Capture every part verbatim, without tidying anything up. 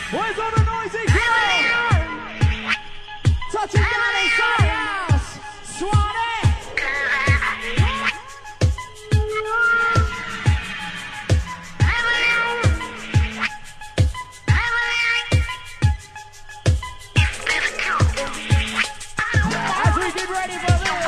Where's all the noisy crew? Touching down inside the house. Swanee. As we get ready for this.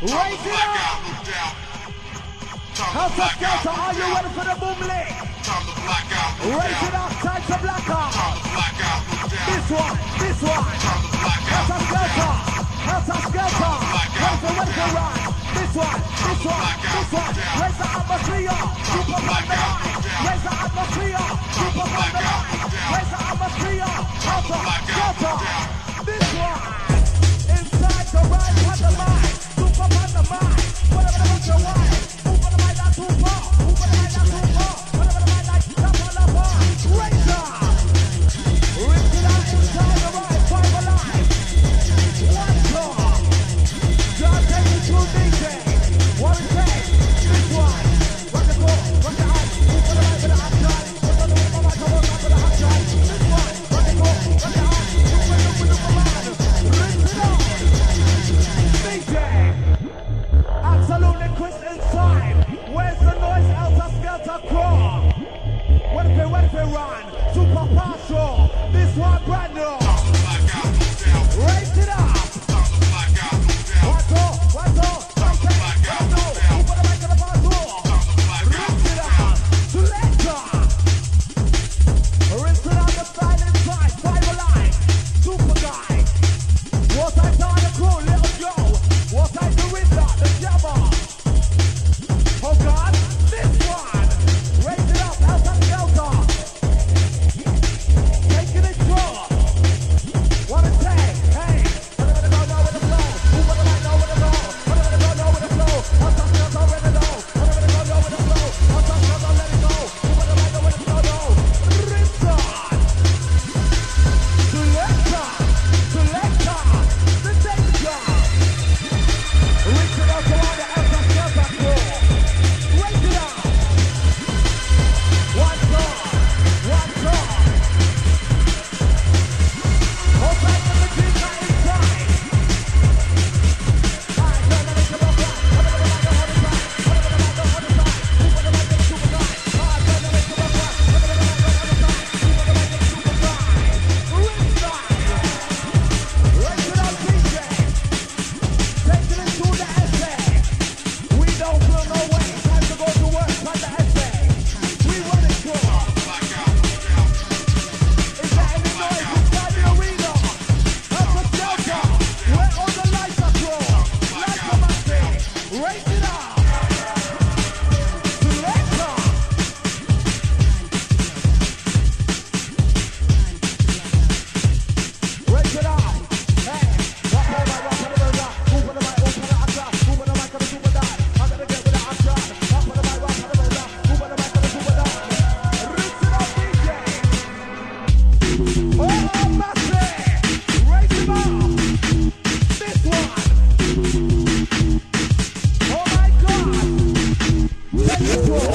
Raise it up. House of Skelter, are you ready for the boom lick? Raise it up, time to black out. This one, this one. House of Skelter, House of Skelter. Raise the ready for run. This one, this one, this one. Raise the atmosphere, super on the line. Raise the atmosphere, super on the line. Raise the atmosphere, House of Skelter. This one, inside the right, on the line. Super on the mind, whatever the fuck you want. Move on the mind, that's too far. Move on the mind, that's too far. Whatever the mind, like, tap on the bar. Raise up. Rinse it out inside the right, five alive. One car. Just take it to D J. What it takes. This one. Rock the floor, rock the eyes. Move on the right with the hot shot. Move on the right with the hot shot. With the hot shot. This one. Rock the floor, rock the eyes. Move on the right with the hot shot. Rinse it out. D J. Absolutely crisp inside. Where's the noise? Helter Skelter crawl. What if we, what if we run? Super partial. This one brand new. Raise it up. One door, one door. Okay, one door. Move on the back of the bar door. Raise it up. Selector. Rinse it out the style inside. Five alive. Super guy. What I saw the crew, little Joe. What I do with that, the jabber. Oh God, this one. Raise it up, Helter Skelter. Taking it through. What it take? Hey, whatever the go, know with the flow. Who wanna like know with the flow? Whatever the go, know with the flow. Helter Skelter, ready to go. Whatever the go, know with the flow. Helter Skelter, let it go. Who wanna like know with the flow? No. Rinse on. Selector. Selector. The danger. Reach it out to all the Helter Skelter crew. Raise it up. One door. One door. Hold tight to the teacher inside. Alright, turn the liquor up right. Whatever the light, hold it tight. Whatever the light, hold it tight. Move on the right to the super guy. Alright, turn the liquor up right. Whatever the light, hold it tight. Move on the right to the super guy. Inside. Raise it up, D J. Taking it to the essay. We don't feel no way. Time to go to work. Time to essay. We run it through. Is there any noise inside the arena? Helter Skelter. Where all the lights are through. Lights are massive. Raise it up. Selector. Raise it up. Hey, rock on the right, rock on the right. Move on the right, open the hot shot. Move on the right to the super die. I'm gonna get with the hot shot. Rock on the right, rock on the right. Move on the right to the super die. Rinse it up, D J. Oh, massive. Raise it up. This one. Oh my God. Take it through.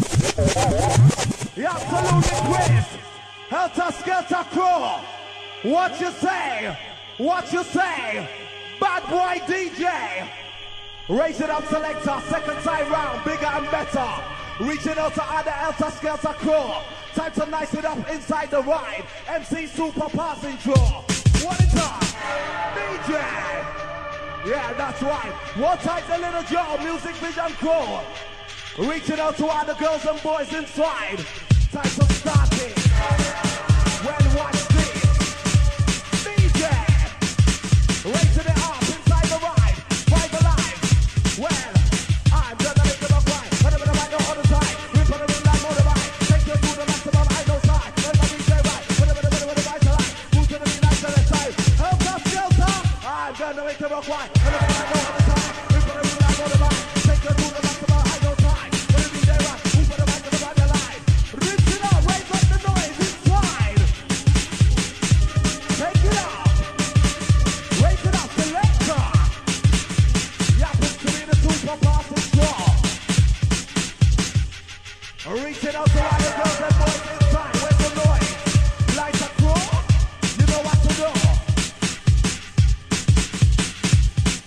The absolutely crisp. Helter Skelter crew. What you say? What you say? Bad boy D J. Raise it up, selector. Second time round, bigger and better. Reaching out to other Helter Skelter crew. Time to nice it up inside the ride. M C Super passing through. What it up? D J. Yeah, that's right. What type the little Joe Music Vision crew? Reaching out to all the girls and boys inside. Time to start it. When watch this. D J. Raising it up inside the ride. Five alive. Well, I'm gonna make it up right. Whatever the right, no other side. We put it in like motorbike. Take you to the maximum, I know side. Let my D J right. Whatever the whatever the right to right. Move to the nice to the side. Helter Skelter. I'm gonna make it up right. Whatever the right, no other side. We put it in like motorbike. Take you to the maximum, I know side. Let the D J right. Move to the right to the right alive. Rinse it up, raise up the noise inside. Take it up. Raise it up, selector. You happen to be the super passing draw. Reach it out to all the girls and boys inside. Where's the noise? Lights are cool. You know what to do.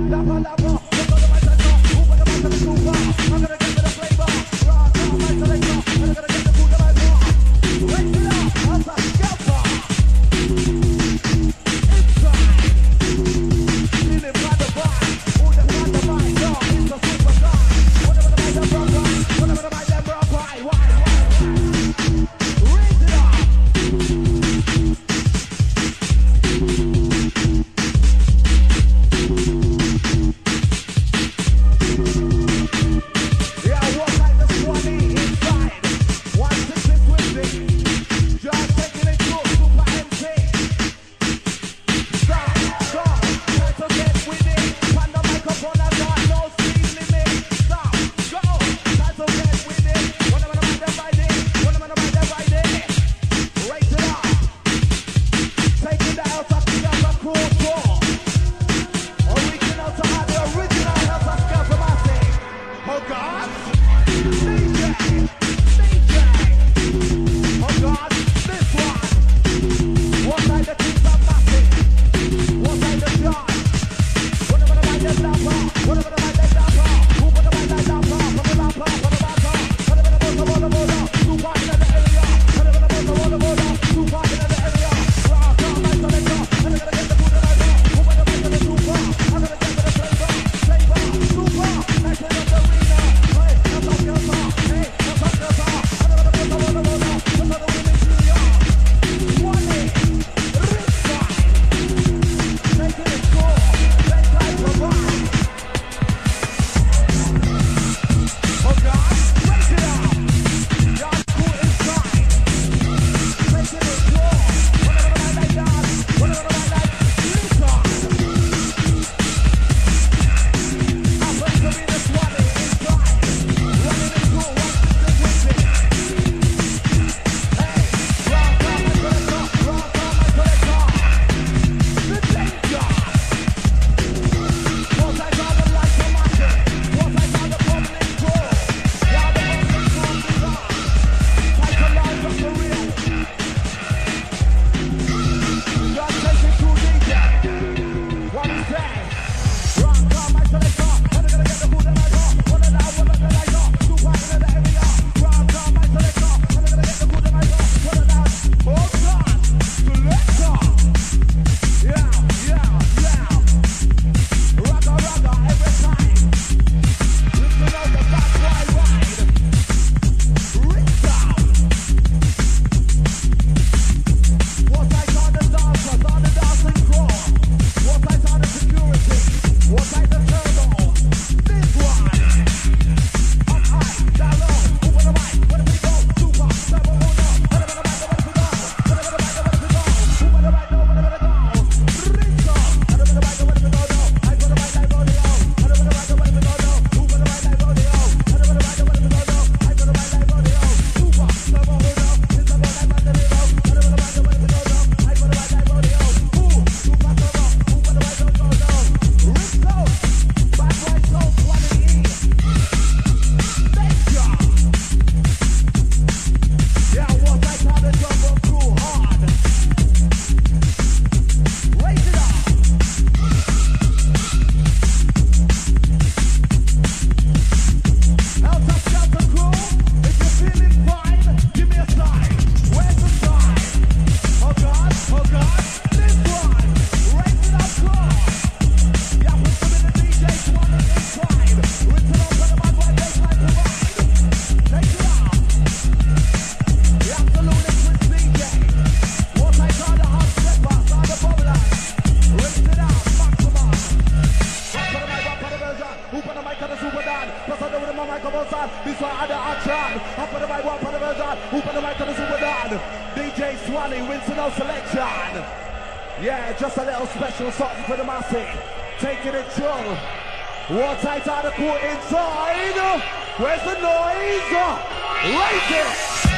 Yeah, just a little special something for the massive. Taking it chill. What tight out the court inside? Where's the noise? Raise it!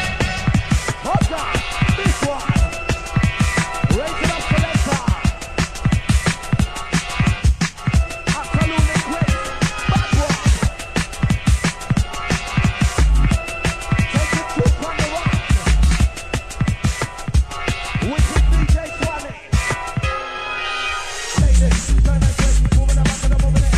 Hop down. This one. Raise it up, selector. Absolutely great. Bad one. Take it two from the right. With the D J twenty. Ladies, turn and switch. Moving up, moving up, moving up.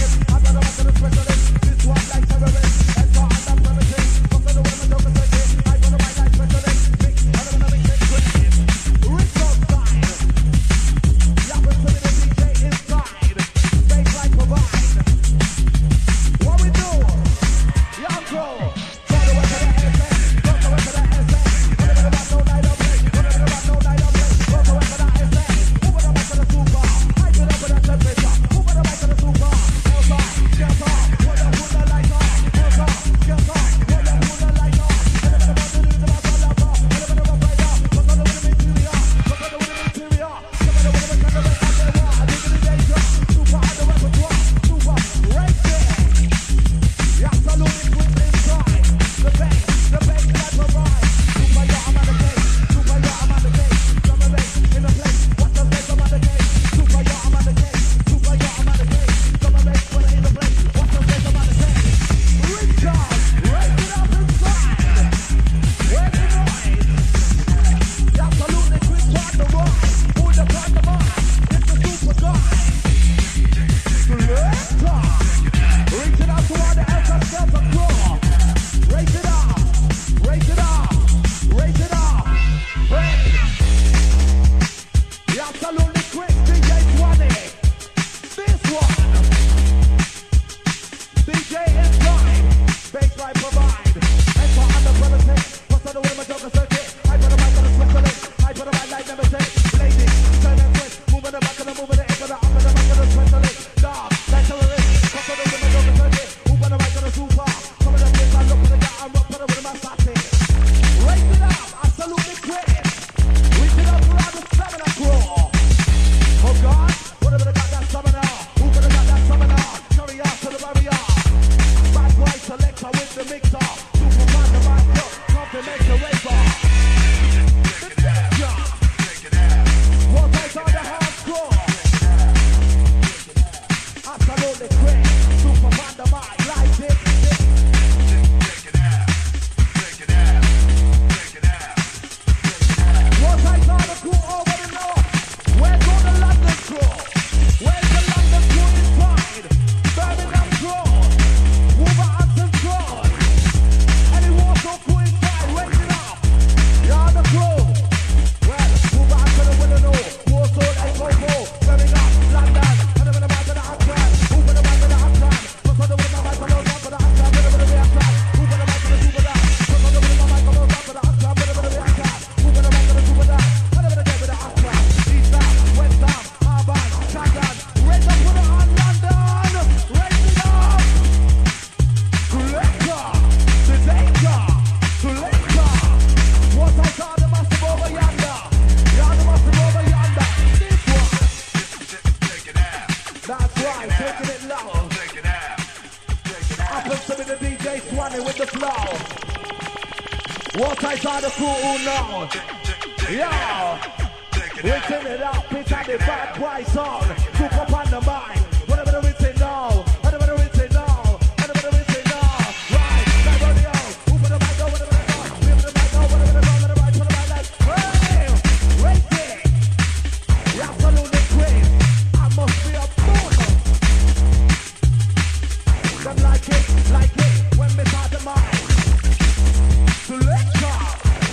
the crib. Super on the mic like this. Check it out. Check it out. Check it out. What I saw the crew over the north. Where's all the London crew? Where's the London crew inside? Birmingham crew. Wolverhampton crew. And the Warsaw crew inside. Raise it up. You're the crew. Well, Wolverhampton and Willow. Warsaw, they go for. Birmingham, London. And I'm in the back of the Hampton. Who for the back of the Hampton? What's on the way my mic? I'm on top of the Hampton. Bit of a reaction. Who for the back of the super down? What's on the way my mic? I'm on top of the Hampton. Bit of a reaction. Who for the back of the super down? And I'm in the get with the Hampton. East down, West down, Harvard, Shandon. Raise up for the on London. Raise it up. Collector. The danger. Collector. What I saw the massive over yonder. Yeah, the massive over yonder. This one. Take it out. That's right, taking it low. Take it out. Take it out. Happens to be the D J Swanee with the flow. What I saw the crew who know. Yo. We turn it up, it's on the bad boy song. Cook up on the mind. Whatever we say no. Whatever we say no. Whatever we say no. Right, that radio. Who for the mic go, whatever they go. We for the mic go, whatever they go. Whatever the mic, for the mic like. Hey, right there. You absolutely crazy. I must be a fool. Them like it, like it. When we start the mic. Selector.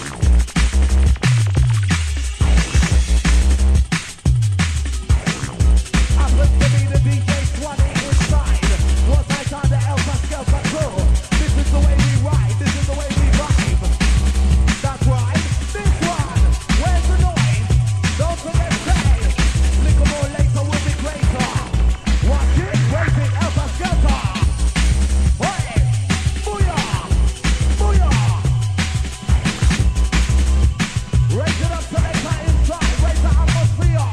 Happens to be the D J Swanee inside. What I saw the Elsa Skelter crew. This is the way we ride, this is the way we vibe. That's right, this one. Where's the noise? Don't forget say. Little more later will be greater. Watch it, raise it, Elsa Skelter. Hey, booyah, booyah. Raise it up to later inside, raise the atmosphere.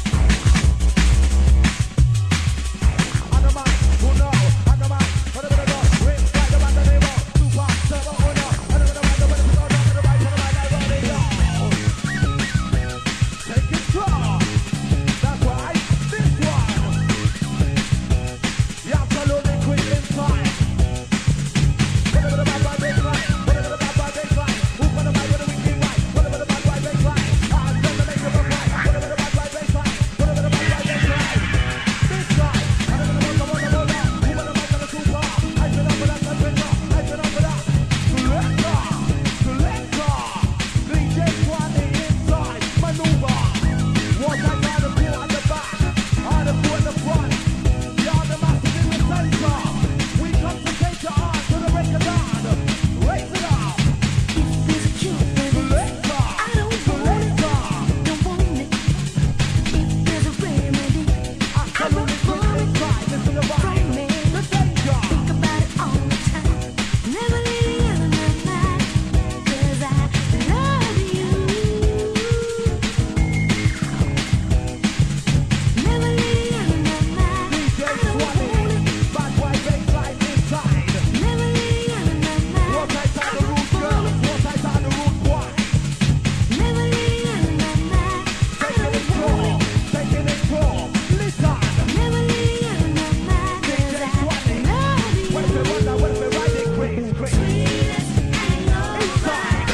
On the mic, who know? On the mic, whatever they go. Ring, right about the neighbor. Super, turbo, who know? Whatever the mic, whatever they go. Down to the right, to the right, like what they go. Take it slow. That's right, this one. You absolutely quick inside. Whatever the bad boy baseline, whatever the bad boy baseline. Who for the mic with the wicked right? Whatever the bad boy baseline. Ah, send the nigga from right. Whatever the bad boy baseline, whatever the bad boy baseline. This guy, whatever the one, the one, the one, the one. Who for the mic on the super? I spin up for that, I spin up, I spin up for that. Selector, selector. D J Swanee inside, maneuver. What I got the crew at the back, on the crew at the front. You're the master in the center. We come to take your heart to the break of dawn. Raise it up. There's a cure for this. Selector, I don't want it, selector. don't want it. If there's a remedy, Absolutely quick inside, this is the vibe. The danger. think about it all the time. Never leave you out of my mind, 'cause I love you. Never leave you out of my mind. D J I don't want Swanee, it. bad boy baseline inside. Never leave you out of my mind. What I saw I the root don't girls, want it. what I saw the root boy. Never leave you out of my mind. I Taking it don't want raw, it. taking it raw. Listen, Never leave you out of my mind, D 'cause J I Swanee. love you. What if we run now, what if we ride it quick, quick. Sweetest hangover, Inside,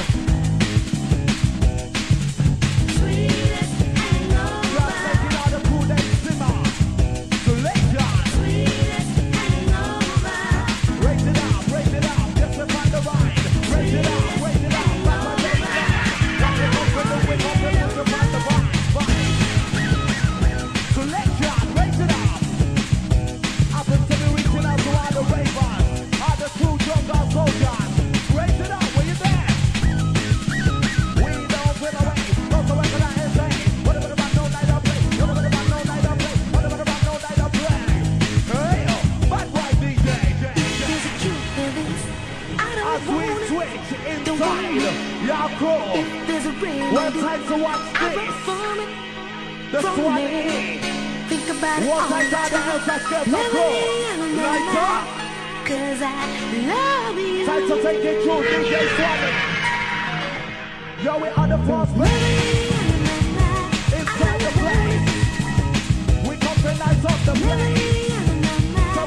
sweetest just hangover, taking all the cool that simmer. Selection, sweetest hangover. raise it up, raise it up, just to find the ride. Raise it up, raise it up, bad boy baseline. Rock it up with the wind, up and down to find the ride. Vibe. Selection, raise it up. Happens to be reaching out to all the ravers, all the true jungle soldiers. Raise it up, where you there? We don't win away, don't go back to that insane. Whatever the bad no night I play, whatever the bad no night I play, whatever the bad no night I play. Hey, yo, bad boy D J, J, There's a J. cure for this. I As don't we want it. switch inside, y'all cool. If there's a One remedy, time to watch I run this. from it. The from Swanee. me. Think about it What all I the saw the time. Elsa Skelter Never crew. leave you out of my Lights mind, up. 'cause I love you. Time to take it through, D J Swanee. Yo, we on the first Never place. leave you out of my mind. Inside the place. We come to light up the Never place. leave you out of my mind.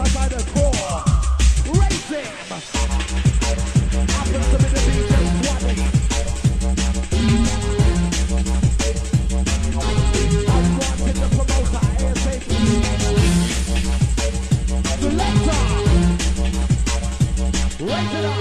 by the core. Racing. Happens to be the D J Swanee. I'm wanting the promoter, ASAP. Selector. Raise it up.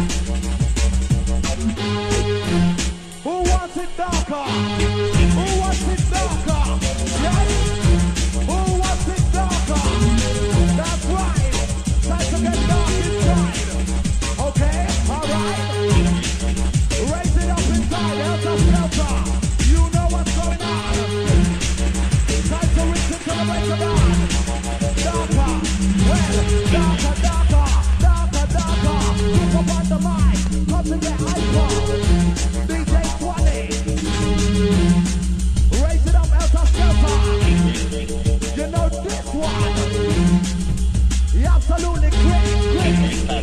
Who wants it darker? Who wants it darker? Yes? Who wants it darker? That's right. Time to get dark inside. Okay? Alright? Raise it up inside. Helter Skelter. You know what's going on. Time to reach into the race of God. Darker. Well, darker, darker. Darker, darker. Look up on the mic. Come to get hyper. D J Swanee. Raise it up, Helter Skelter. You know this one. You absolutely great, great.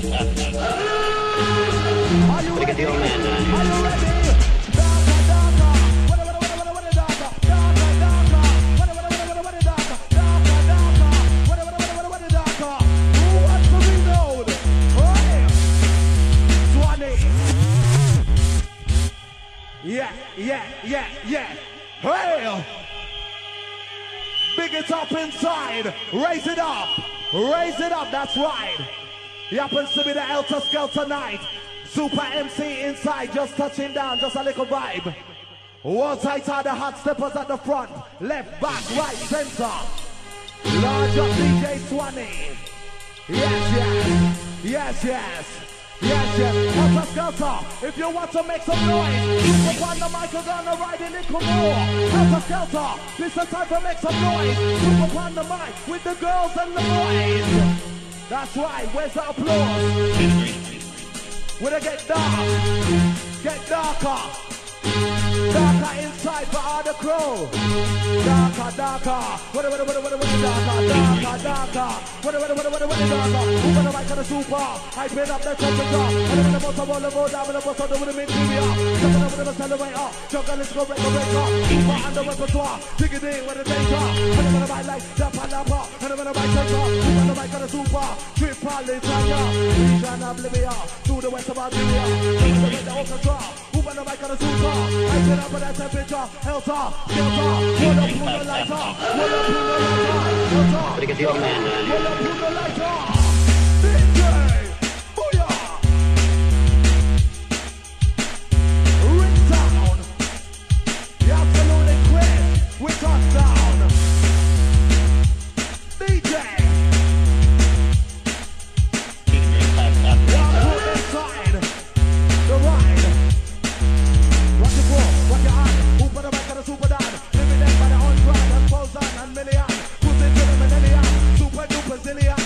Are you ready? Are you ready? Darker, darker. What, what, what, what, what, what, darker? Darker, darker. What, what, what, what, what, what, darker? Darker, darker. What, what, what, what, what, what, darker? Who wants to be known? Hey, Swanee. Yeah, yeah, yeah, yeah. Hey! Big it up inside. Raise it up. Raise it up. That's right. He happens to be the Helter Skelter night. Super M C inside. Just touching down. Just a little vibe. One tight are the hot steppers at the front. Left, back, right, center. Large up D J Swanee. Yes, yes. Yes, yes. Yes, yes, Helter Skelter, if you want to make some noise, look upon the mic, you're gonna ride a little more. Helter Skelter, this is time to make some noise. Look upon the mic with the girls and the boys. That's right, where's the applause? When it get dark, get darker. Darker inside for all the crew. Darker, darker. What what what what what darker, darker, darker. What what what what what darker. Who gonna make the super? I bring up the temperature. And when the motor roll the road down with the bus on the with the interior. Jumping over the accelerator. Juggle let's go break the breaker. Super on the repertoire. Dig it in with the danger. And I'm gonna buy like jump on the bar. And I'm gonna buy taker. Who gonna make the super? Triple Italia. Region Oblivia. To the west of Algeria. Jumping with the orchestra. Who gonna make the super? I bring up with the temperature. Helter, Skelter. What up, pull the lighter. What up, pull the lighter. Helter. Gotta get the old man down here. What up, pull the lighter. D J, booyah. Ringtown. The absolutely quick. We touch down. D J. Y'all put inside. The ride. Rock your ball, rock your eye. Who put the mic on the super down? Living there by the hundred and thousand and million. Put it to the millennium. Super duper zillion.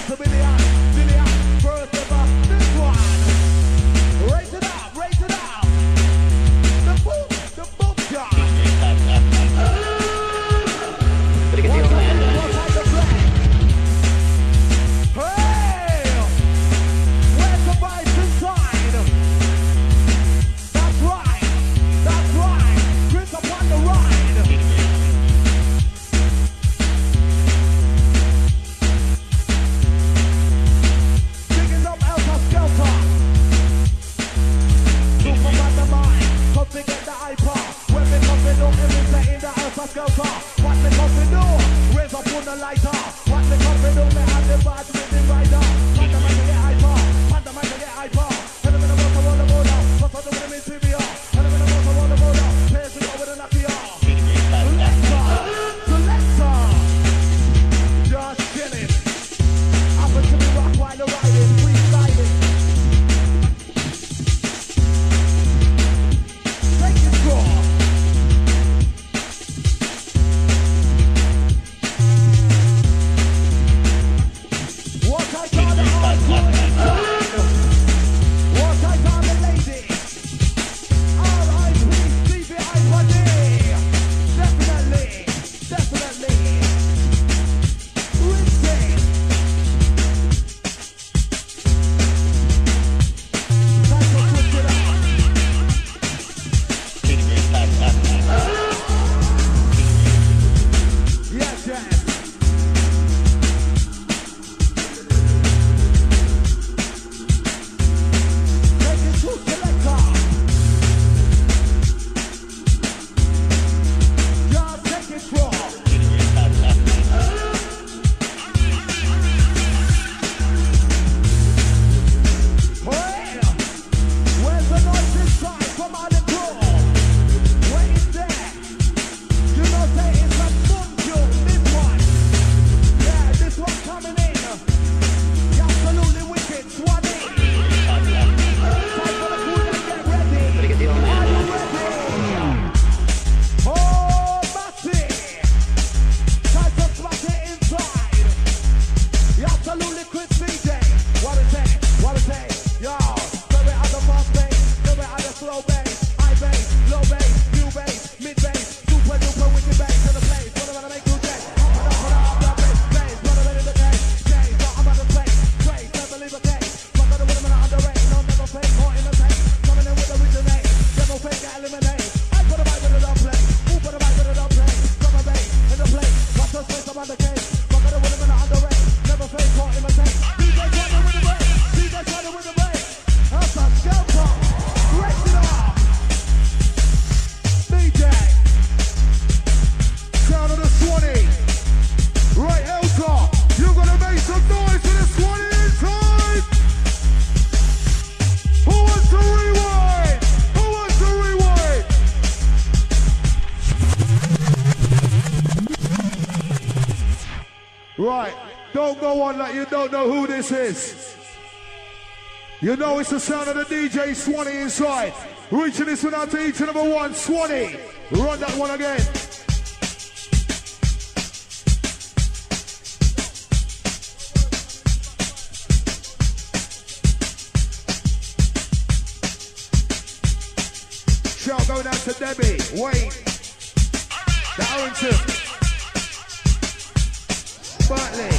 Don't go on like you don't know who this is. You know it's the sound of the D J Swanee inside. Reaching this one out to each and number one. Swanee, run that one again. Shout going out to Debbie, Wayne, Darrington, Bertley.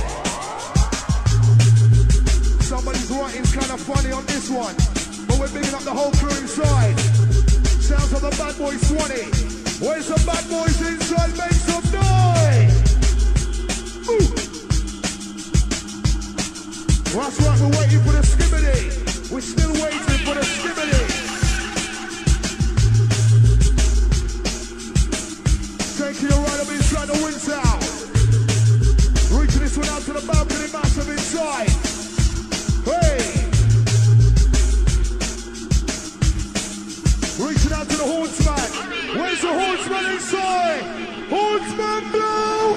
Somebody's writing's kind of funny on this one, but we're bigging up the whole crew inside. Sounds of the bad boy Swanee. Where's the bad boys inside? Make some noise! Ooh. That's right, we're waiting for the skibbity. We're still waiting for the skibbity. Taking you right up inside the wind sound. Reaching this one out to the balcony, massive inside. Hey! Reaching out to the hornsman. Where's the hornsman inside? Hornsman blow!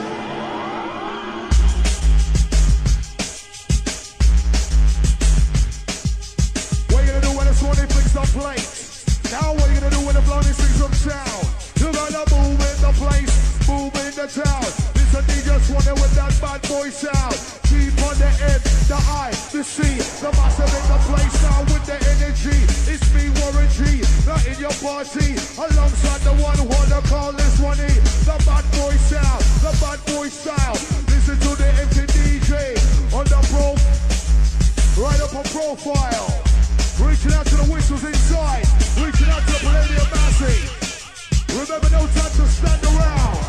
What are you gonna do when the Swanee flicks the plate? Now what are you gonna do when the blondie sings some sound? You gotta move in the place, move in the town. This a D J Swanee with that bad boy sound. Keep on the M, the I, the C, the massive in the place now with the energy. It's me, Warren G, not in your party. Alongside the one who wanna call this one E. The bad boy sound, the bad boy style. Listen to the M T D J on the pro, right up on profile. Reaching out to the whistles inside, reaching out to the Palladium Massey. Remember, no time to stand around.